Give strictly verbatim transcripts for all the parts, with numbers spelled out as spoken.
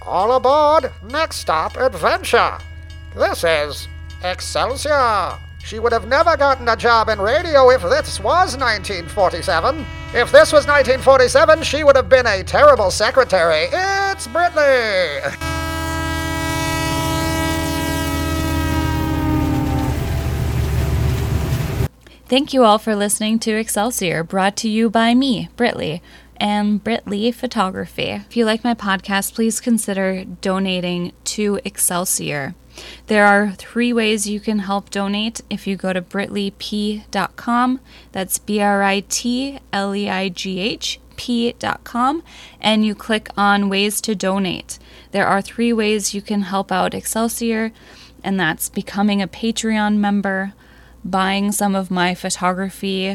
All aboard, next stop, adventure. This is Excelsior. She would have never gotten a job in radio if this was nineteen forty-seven. If this was nineteen forty-seven, she would have been a terrible secretary. It's Britley. Thank you all for listening to Excelsior, brought to you by me, Britley, and Britley Photography. If you like my podcast, please consider donating to Excelsior. There are three ways you can help donate if you go to britley p dot com. That's B R I T L E I G H P dot com, and you click on ways to donate. There are three ways you can help out Excelsior, and that's becoming a Patreon member, buying some of my photography,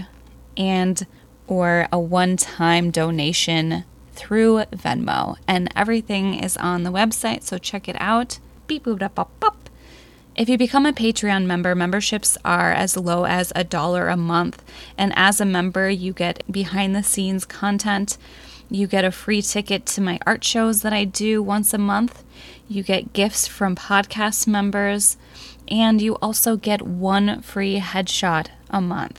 and or a one-time donation through Venmo. And everything is on the website, so check it out. Beep boop da pop pop. If you become a Patreon member, memberships are as low as a dollar a month, and as a member you get behind the scenes content. You get a free ticket to my art shows that I do once a month. You get gifts from podcast members, and you also get one free headshot a month.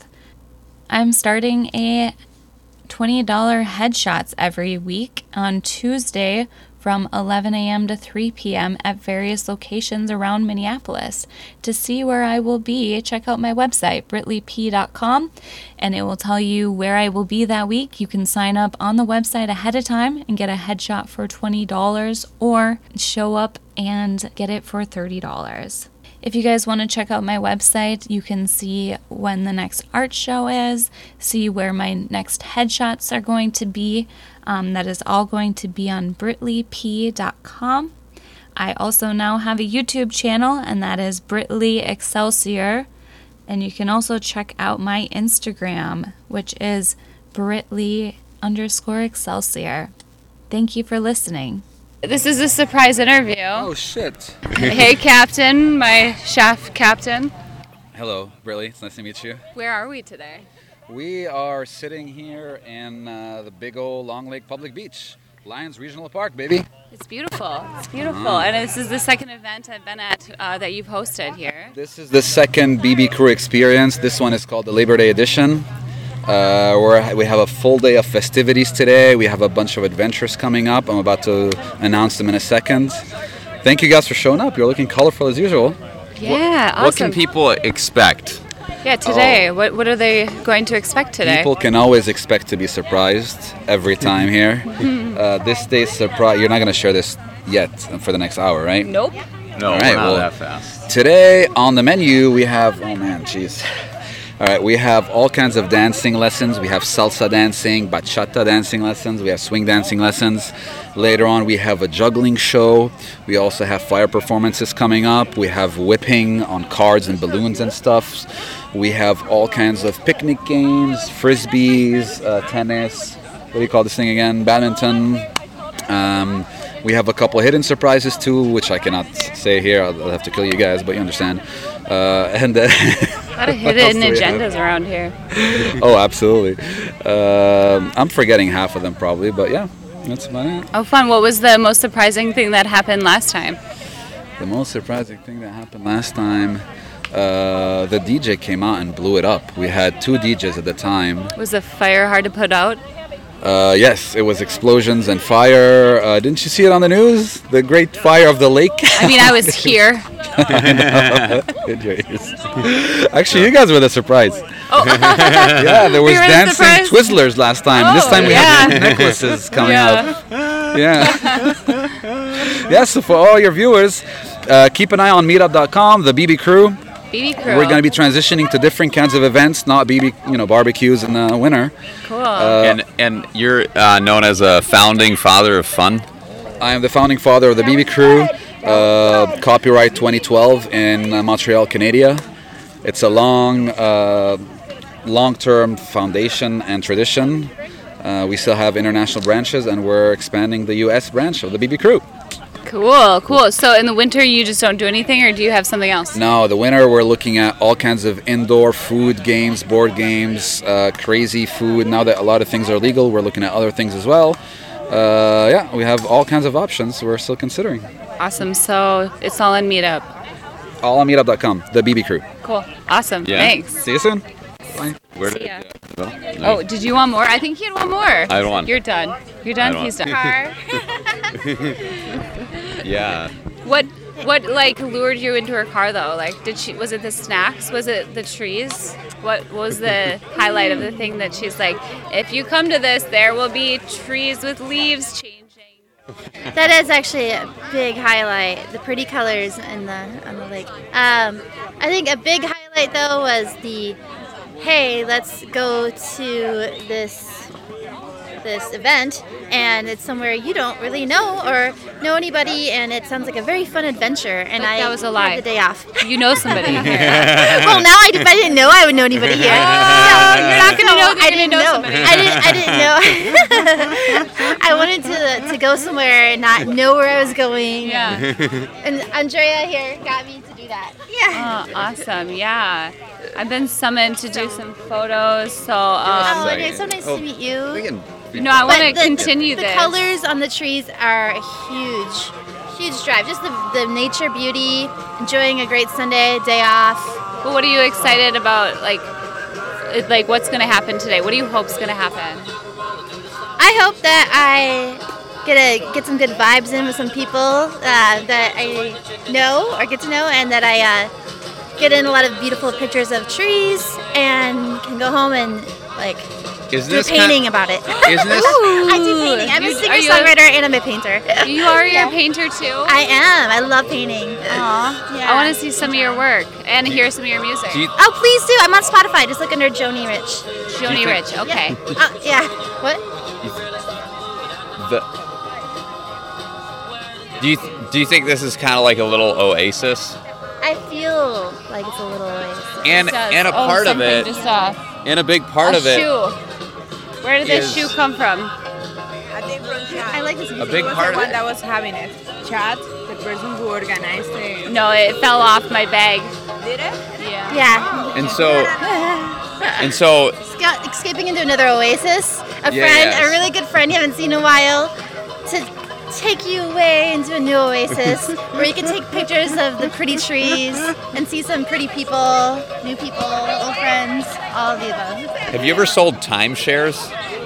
I'm starting a twenty dollars headshots every week on Tuesday from eleven a.m. to three p.m. at various locations around Minneapolis. To see where I will be, check out my website, britley p dot com, and it will tell you where I will be that week. You can sign up on the website ahead of time and get a headshot for twenty dollars, or show up and get it for thirty dollars. If you guys want to check out my website, you can see when the next art show is, see where my next headshots are going to be. Um, that is all going to be on britley p dot com. I also now have a YouTube channel, and that is Britley Excelsior. And you can also check out my Instagram, which is Britley underscore Excelsior. Thank you for listening. This is a surprise interview. Oh, shit. Hey, Captain, my chef Captain. Hello, Britley. It's nice to meet you. Where are we today? We are sitting here in uh, the big old Long Lake Public Beach. Lions Regional Park, baby. It's beautiful. It's beautiful. Uh-huh. And this is the second event I've been at uh, that you've hosted here. This is the second B B Crew experience. This one is called the Labor Day Edition. Uh, we're, we have a full day of festivities today. We have a bunch of adventures coming up. I'm about to announce them in a second. Thank you guys for showing up. You're looking colorful as usual. Yeah, what, awesome. What can people expect? Yeah, today. Oh. What what are they going to expect today? People can always expect to be surprised every time here. uh, this day's surprise. You're not going to share this yet for the next hour, right? Nope. No, All we're right, not well, that fast. Today on the menu we have, oh man, jeez. All right, we have all kinds of dancing lessons. We have salsa dancing, bachata dancing lessons. We have swing dancing lessons. Later on, we have a juggling show. We also have fire performances coming up. We have whipping on cards and balloons and stuff. We have all kinds of picnic games, frisbees, uh, tennis. What do you call this thing again? Badminton. Um, we have a couple of hidden surprises too, which I cannot say here. I'll, I'll have to kill you guys, but you understand. Uh, and uh, a lot of hidden agendas around here. Oh, absolutely. Uh, I'm forgetting half of them probably, but yeah, that's about it. Oh, fun. What was the most surprising thing that happened last time? The most surprising thing that happened last time, uh, the D J came out and blew it up. We had two D Js at the time. Was the fire hard to put out? Uh, yes, it was explosions and fire. Uh, didn't you see it on the news? The great fire of the lake? I mean, I was here. Actually, you guys were the surprise. Oh. Yeah, there was we dancing the Twizzlers last time. Oh, this time we yeah. have necklaces coming yeah. up. Yeah. Yeah, so for all your viewers, uh, keep an eye on meetup dot com, the B B Crew. B B Crew. We're going to be transitioning to different kinds of events, not B B, you know, barbecues in the winter. Cool. Uh, and and you're uh, known as a founding father of fun. I am the founding father of the B B Crew. Uh, copyright twenty twelve in uh, Montreal, Canada. It's a long, uh, long-term foundation and tradition. Uh, we still have international branches, and we're expanding the U S branch of the B B Crew. Cool, cool. So in the winter, you just don't do anything, or do you have something else? No, the winter we're looking at all kinds of indoor food games, board games, uh, crazy food. Now that a lot of things are legal, we're looking at other things as well. uh, yeah, we have all kinds of options we're still considering. Awesome. So it's all on Meetup. All on meetup dot com, the B B Crew. Cool. Awesome. Yeah. Thanks. See you soon. Bye. Where See did, ya. yeah. Oh, did you want more? I think he had one more. I don't want- You're done. You're done. don't He's want- done. Yeah. What what like lured you into her car though? Like did she was it the snacks? Was it the trees? What was the highlight of the thing that she's like, if you come to this, there will be trees with leaves changing. That is actually a big highlight. The pretty colors in the on the lake. Um, I think a big highlight though was the, hey, let's go to this this event, and it's somewhere you don't really know or know anybody, and it sounds like a very fun adventure. And But I that was a lie. had the day off. You know somebody here. Well, now I, if I didn't know, I would know anybody here. Oh, you're not gonna So know that I you're didn't gonna know know. somebody. I didn't. I didn't know. I wanted to to go somewhere and not know where I was going. Yeah. And Andrea here got me to do that. Yeah. Oh, awesome. Yeah. I've been summoned to do some photos, so Oh, um, okay. So nice to meet you. We can- you know, I want to But the- continue the this. colors on the trees are a huge, huge drive. Just the, the nature beauty, enjoying a great Sunday day off. But what are you excited about? Like, it- like what's going to happen today? What do you hope's going to happen? I hope that I get a get some good vibes in with some people uh, that I know or get to know, and that I uh, get in a lot of beautiful pictures of trees and can go home and like Is do a this painting kind- about it. Isn't this? I do painting. I'm a You- are you a- singer-songwriter and I'm a painter. You are Yeah. your painter too? I am. I love painting. Aw. Yeah. I want to see some of your work and hear some of your music. Do you, Oh, please do. I'm on Spotify. Just look under Joni Rich. Joni think- Rich, okay. Oh, yeah. What? the, do you do you think this is kind of like a little oasis? I feel like it's a little oasis. And It does. and a Oh, part of something it, Just uh, and a big part a of it, shoe. Where did this is- shoe come from? I think from Chad. I like this a music. big was part the of one it. that was having it. Chad, the person who organized it. No, it fell off my bag. Did it? Yeah. Yeah. And so and so Sca- Escaping into another oasis. A Yeah, friend, yes. a really good friend you haven't seen in a while, to take you away into a new oasis where you can take pictures of the pretty trees and see some pretty people, new people, old friends, all of the above. have you ever sold timeshares?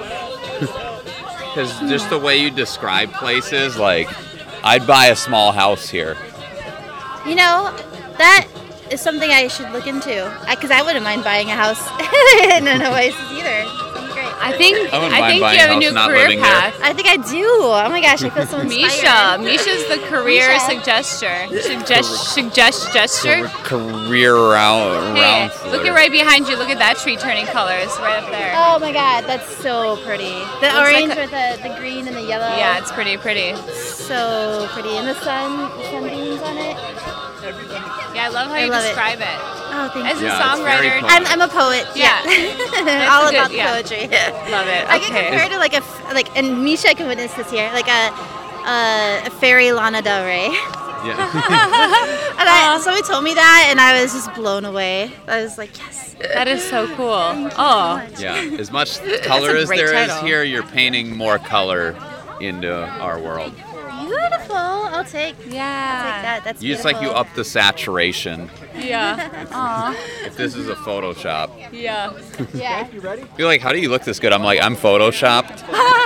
Because just the way you describe places, like I'd buy a small house here. You know, that is something I should look into. Because I, wouldn't mind buying a house in an oasis either. Sounds great. I think I wouldn't I mind think buying you have a a house new not career living there. path. I think I do. Oh my gosh, I feel so Misha, inspired. Misha's the career Misha. suggester. Suggest, suggest, gesture. Career round, Hey, round look at right behind you. Look at that tree turning colors right up there. Oh my god, that's so pretty. The Looks orange like a- with the, the green and the yellow. Yeah, it's pretty pretty. so pretty. And the sun, the sunbeams on it. Yeah, I love how I you love it. describe it. Oh, thank As you. a Yeah, it's very songwriter, poetic. I'm, I'm a poet. Yeah. Yeah. All good, about the yeah. poetry. love it. I get Okay. compared to like a, f- like, and Misha can witness this here, like a, a, a fairy Lana Del Rey. Yeah. And I, somebody told me that, and I was just blown away. I was like, yes. That is so cool. Oh, Yeah, as much color a as great there is title. here, you're painting more color into our world. Beautiful. I'll take. I'll take yeah. that. That's You just like you beautiful. up the saturation. Yeah. Aw. If this is a Photoshop, Yeah. Yeah. you're like, how do you look this good? I'm like, I'm photoshopped.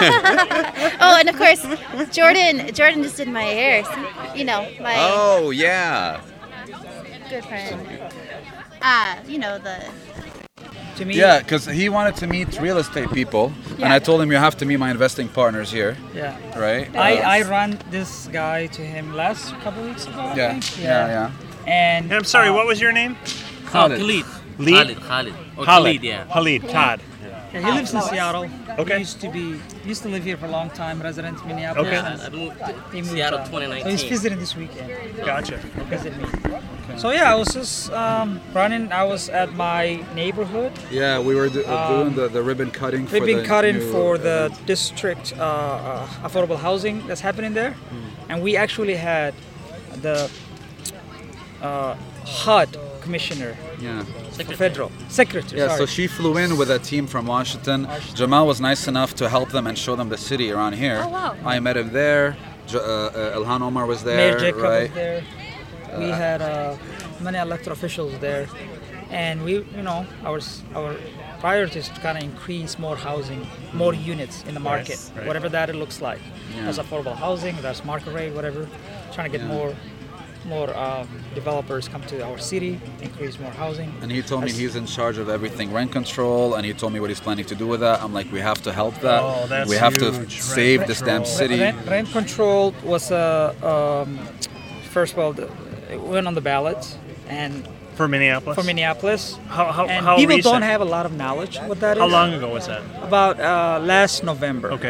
Oh, and of course, Jordan. Jordan just did my hair. You know, my Oh yeah. good friend. Ah, you know the. To me, Yeah, because he wanted to meet real estate people, and I told him you have to meet my investing partners here, yeah. right? I, Uh, I ran this guy to him last couple weeks ago. I yeah, think. yeah, yeah. And And I'm sorry, uh, what was your name? Khalid. Khalid. Lead? Khalid. Khalid. Or Khalid. Khalid, yeah. Khalid, Todd. yeah, he lives in Seattle. Okay. He used to be he used to live here for a long time, resident in Minneapolis. Okay. and I moved to He moved Seattle out. twenty So he's nineteen. visiting this weekend. Gotcha. Visit me. So yeah, I was just um, running. I was at my neighborhood, Yeah, we were do- Um, doing the, the ribbon cutting. for ribbon the cutting new, for uh, the district uh, uh, affordable housing that's happening there, and we actually had the uh, H U D commissioner, Yeah. federal secretary. Yeah, sorry. so she flew in with a team from Washington. Jamal was nice enough to help them and show them the city around here. Oh, wow. I met him there. J- uh, uh, Ilhan Omar was there, Mayor Jacob right? was there. We had uh, many elected officials there, and we, you know, our s- our priority is to kind of increase more housing, more units in the market, Right, right. whatever that it looks like. Yeah. That's affordable housing, that's market rate, whatever. Trying to get Yeah. more more um, developers come to our city, increase more housing. And he told me As- he's in charge of everything rent control, and he told me what he's planning to do with that. I'm like, we have to help that. Oh, that's we have to huge. save Rent this damn control. city. Rent, rent control was uh, um, first of all, the, it went on the ballot, and For Minneapolis? for Minneapolis. How, how, And how people recent? don't have a lot of knowledge what that is. How long ago was that? About uh, last November. Okay.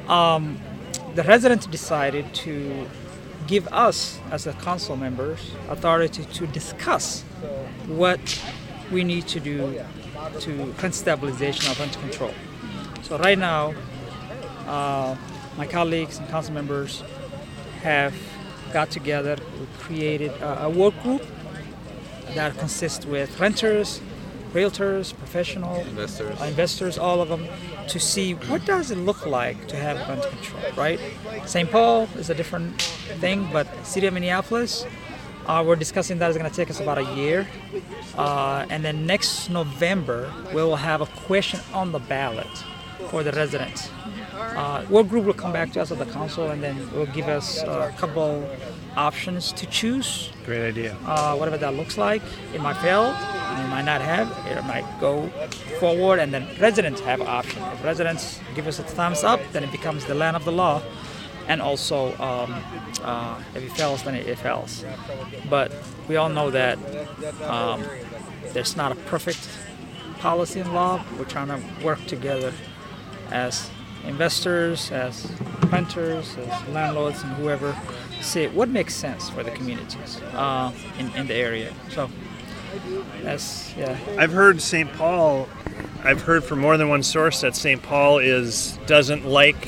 The residents decided to give us, as the council members, authority to discuss what we need to do to rent stabilization or rent control. So right now, uh, my colleagues and council members have got together, we created a, a work group that consists with renters, realtors, professional Investors. uh, investors, all of them, to see what does it look like to have rent control, right? Saint Paul is a different thing, but city of Minneapolis, uh, we're discussing that is going to take us about a year. Uh, and then next November, we will have a question on the ballot for the residents. Uh, work group will come back to us at the council and then will give us a couple options to choose, Great idea. uh, whatever that looks like. It might fail, it might not have, it might go forward, and then residents have an option. If residents give us a thumbs up, then it becomes the land of the law, and also um, uh, if it fails, then it, it fails. But we all know that um, there's not a perfect policy in law. We're trying to work together as investors, as renters, as landlords, and whoever, see what makes sense for the communities uh, in, in the area. So that's, yeah. I've heard Saint Paul, I've heard from more than one source that Saint Paul is doesn't like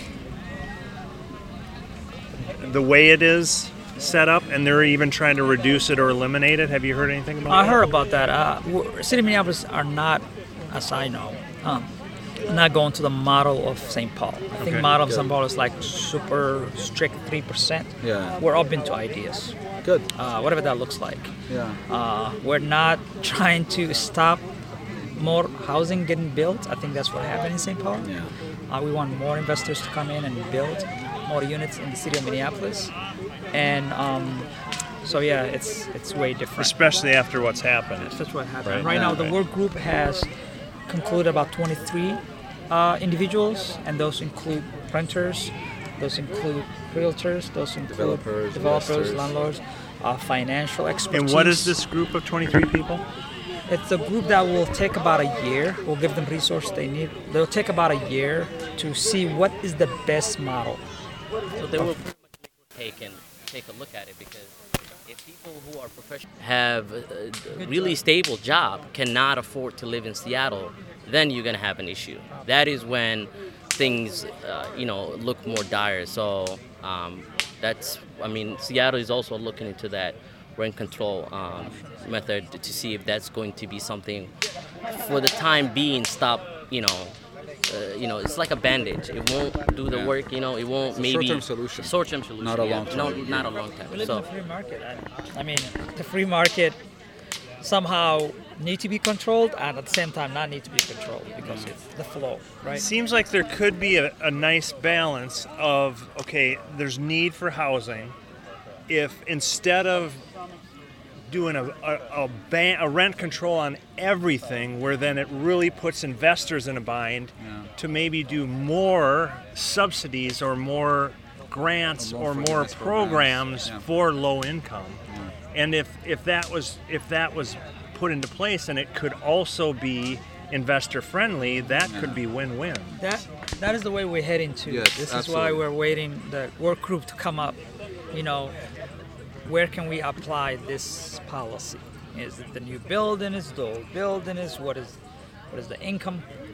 the way it is set up, and they're even trying to reduce it or eliminate it. Have you heard anything about I that? heard about that. Uh, w- City of Minneapolis are not, as I know, um, not going to the model of Saint Paul. I think Okay, model of good. Saint Paul is like super strict three percent. Yeah. We're open to ideas, Good. uh, whatever that looks like. Yeah. Uh, we're not trying to stop more housing getting built. I think that's what happened in Saint Paul. Yeah. Uh, we want more investors to come in and build more units in the city of Minneapolis, and um, so yeah, it's it's way different. Especially after what's happened. That's what happened. Right. Right, Yeah, now, the right. work group has concluded about twenty-three uh, individuals, and those include renters, those include realtors, those include Developers, developers investors. landlords, uh, financial expertise. And what is this group of twenty-three people? It's a group that will take about a year. We'll give them resources they need. They'll take about a year to see what is the best model. So they will pretty much take and take a look at it, because if people who are professional have a a really stable job cannot afford to live in Seattle, then you're gonna have an issue. That is when things, uh, you know, look more dire. So um, that's, I mean, Seattle is also looking into that rent control um, method to see if that's going to be something for the time being. Stop, you know. Uh, you know, it's like a bandage. It won't do the Yeah. work. You know, it won't It's a maybe short-term solution. Short-term solution. Not a yeah. long-term. No, not a long time. We live So in a free market. I, I mean, the free market somehow need to be controlled, and at the same time not need to be controlled, because it's the flow, right? Seems like there could be a, a nice balance of, okay, there's need for housing. If instead of doing a, a, a, ban, a rent control on everything, where then it really puts investors in a bind, Yeah. to maybe do more subsidies or more grants Loan or more forgiveness programs. programs Yeah. for low income. And if, if that was if that was put into place, and it could also be investor friendly, that could be win-win. That that is the way we're heading to. Yes, this is absolutely. why we're waiting the work group to come up. You know, where can we apply this policy? Is it the new building? Is the old building? Is what is what is the income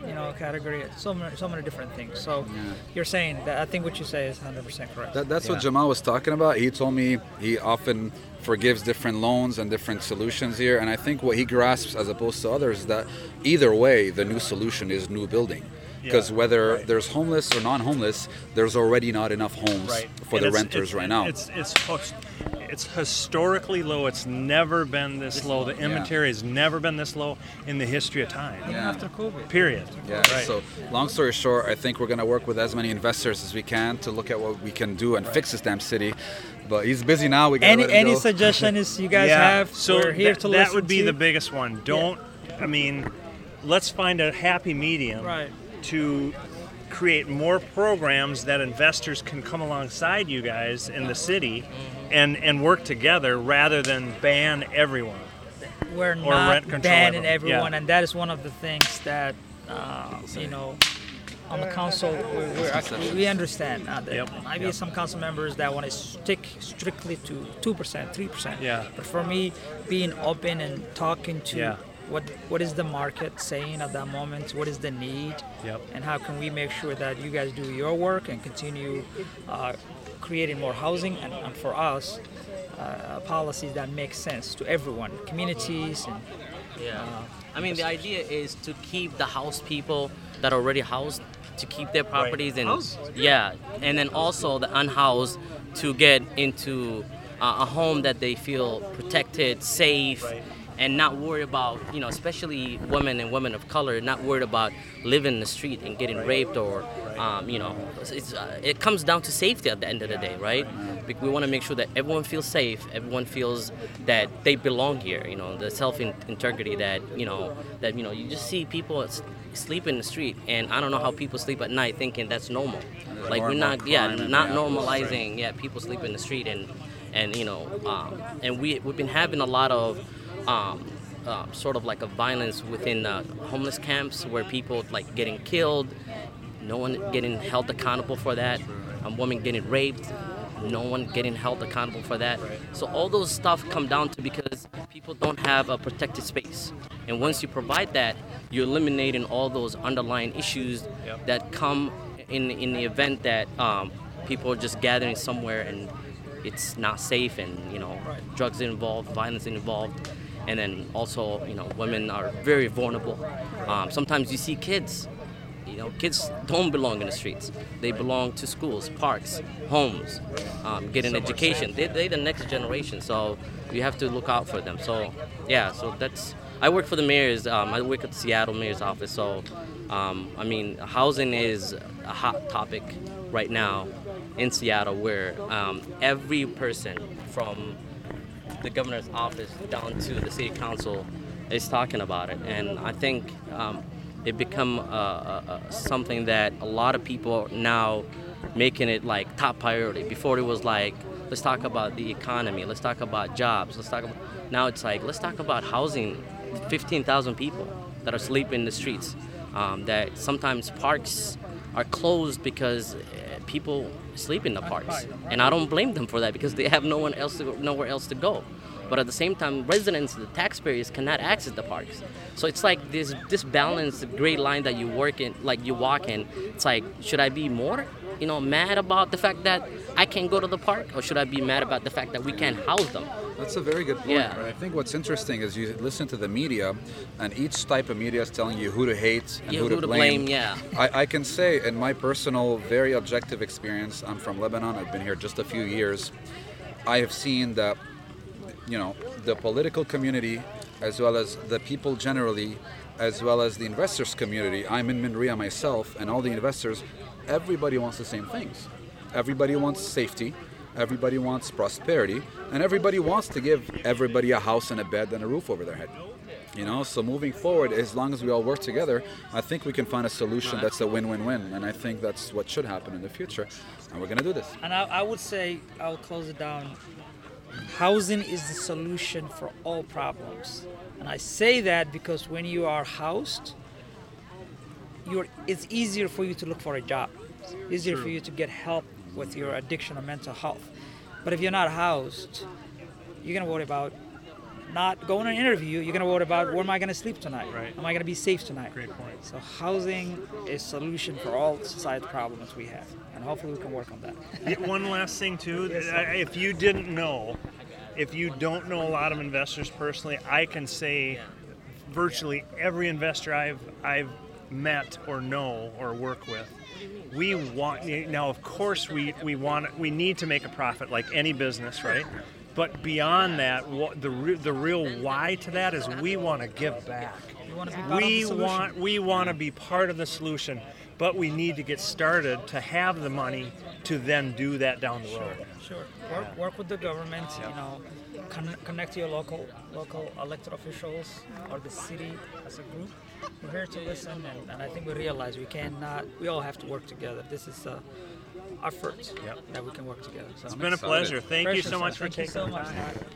you know, category. So many, so many different things. So Yeah. you're saying that I think what you say is one hundred percent correct. That, that's what Yeah. Jamal was talking about. He told me he often forgives different loans and different solutions here, and I think what he grasps as opposed to others is that either way, the new solution is new building. Because Yeah, whether right. there's homeless or non-homeless, there's already not enough homes Right. for And the it's- renters it's- right now. It's it's hos- it's historically low. It's never been this low. The Yeah. inventory has never been this low in the history of time. Even Yeah. after COVID. Period. Yeah. Right. So, long story short, I think we're gonna work with as many investors as we can to look at what we can do and fix this damn city. But he's busy now. We gotta Any let him any go. suggestion is you guys yeah. have? So We're here that, to that listen would be to. the biggest one. Don't. I mean, let's find a happy medium Right. to create more programs that investors can come alongside you guys in the city and and work together rather than ban everyone. We're or not rent control banning everyone. everyone, Yeah. and that is one of the things that uh, you know on the council we, we're, we understand. Uh, that Yep, Might be yep. some council members that want to stick strictly to two percent, three percent. Yeah. But for me, being open and talking to Yeah. what what is the market saying at that moment, what is the need, Yep. and how can we make sure that you guys do your work and continue uh, creating more housing, and, and for us, uh, policies that make sense to everyone, communities, and Yeah. I mean, the idea is to keep the house people that are already housed to keep their properties and Housed. yeah, and then also the unhoused to get into uh, a home that they feel protected, safe, Right. and not worry about, you know, especially women and women of color, not worried about living in the street and getting raped or, um, you know, it's, it's, uh, it comes down to safety at the end of the day, right? Be- We want to make sure that everyone feels safe, everyone feels that they belong here, you know, the self-integrity that, you know, that, you know, you just see people s- sleep in the street, and I don't know how people sleep at night thinking that's normal. There's Like, more we're and more not, yeah, crime and- not yeah. normalizing, yeah, people sleep in the street, and, and you know, um, and we, we've been having a lot of, um, uh, sort of like a violence within uh, homeless camps where people like getting killed, no one getting held accountable for that, a woman getting raped, no one getting held accountable for that. So all those stuff come down to because people don't have a protected space. And once you provide that, you're eliminating all those underlying issues Yep. that come in in the event that um, people are just gathering somewhere and it's not safe, and you know, drugs are involved, violence is involved, and then also, you know, women are very vulnerable. Um, sometimes you see kids. You know, kids don't belong in the streets. They belong to schools, parks, homes, um, get an education. They, they're the next generation, so you have to look out for them. So, yeah, so that's. I work for the mayor's. Um, I work at the Seattle mayor's office. So, um, I mean, housing is a hot topic right now in Seattle, where um, every person from the governor's office down to the city council is talking about it, and I think um, it become uh, uh, uh, something that a lot of people now making it like top priority. Before it was like, let's talk about the economy, let's talk about jobs, let's talk about. Now it's like, let's talk about housing fifteen thousand people that are sleeping in the streets. Um, that sometimes parks are closed because uh, people sleep in the parks, and I don't blame them for that because they have no one else to go, nowhere else to go. But at the same time, residents, the taxpayers, cannot access the parks. So it's like this this balanced gray line that you work in, like you walk in. It's like, should I be more, you know, mad about the fact that I can't go to the park, or should I be mad about the fact that we can't house them? That's a very good point. Yeah. Right? I think what's interesting is you listen to the media, and each type of media is telling you who to hate and Yeah, who, who to to blame. blame, yeah. I, I can say, in my personal, very objective experience, I'm from Lebanon. I've been here just a few years. I have seen that, you know, the political community, as well as the people generally, as well as the investors community. I'm in Minria myself, and all the investors, everybody wants the same things. Everybody wants safety. Everybody wants prosperity, and everybody wants to give everybody a house and a bed and a roof over their head. You know, so moving forward, as long as we all work together, I think we can find a solution that's a win-win-win, and I think that's what should happen in the future, and we're gonna do this. And I, I would say, I'll close it down. Housing is the solution for all problems. And I say that because when you are housed, you're, it's easier for you to look for a job. It's easier for you to get help with your addiction or mental health. But if you're not housed, you're gonna worry about not going on an interview, you're going to worry about where am I going to sleep tonight? Right. Am I going to be safe tonight? Great point. So housing is a solution for all society problems we have, and hopefully we can work on that. Yeah, one last thing too, if you didn't know, if you don't know a lot of investors personally, I can say virtually every investor I've I've met or know or work with, we want now. Of course, we we want we need to make a profit like any business, right? But beyond that, what the re- the real why to that is we want to give back. You want to be part We of the solution. want we want to be part of the solution, but we need to get started to have the money to then do that down the road. Sure. Work, work with the government. You know, con- connect to your local local elected officials or the city as a group. We're here to listen, and, and I think we realize we cannot. We all have to work together. This is uh, effort Yep. that we can work together. So It's been a pleasure. Thank you so much for Thank you taking so the much. time.